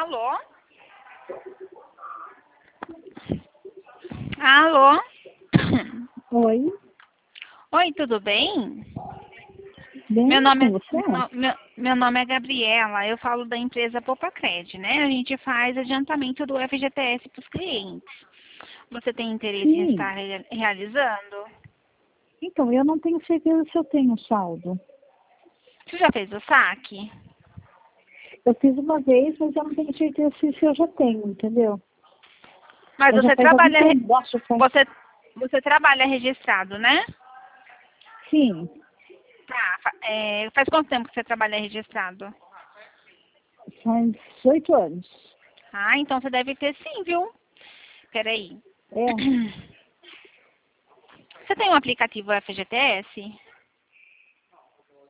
Alô? Alô? Oi, Oi, tudo bem? bem Meu nome com você? meu nome é Gabriela, eu falo da empresa Popacred, né? A gente faz adiantamento do FGTS para os clientes. Você tem interesse em Sim. estar realizando? Então, eu não tenho certeza se eu tenho saldo. Você já fez o saque? Eu fiz uma vez, mas eu não tenho certeza se eu já tenho, entendeu? Mas Mas já você faz algum trabalha, tempo. Nossa, faz... você trabalha registrado, né? Sim, Tá. Faz quanto tempo que você trabalha registrado? faz 8 anos. Ah, então você deve ter sim, viu? Peraí. É, Você tem um aplicativo FGTS?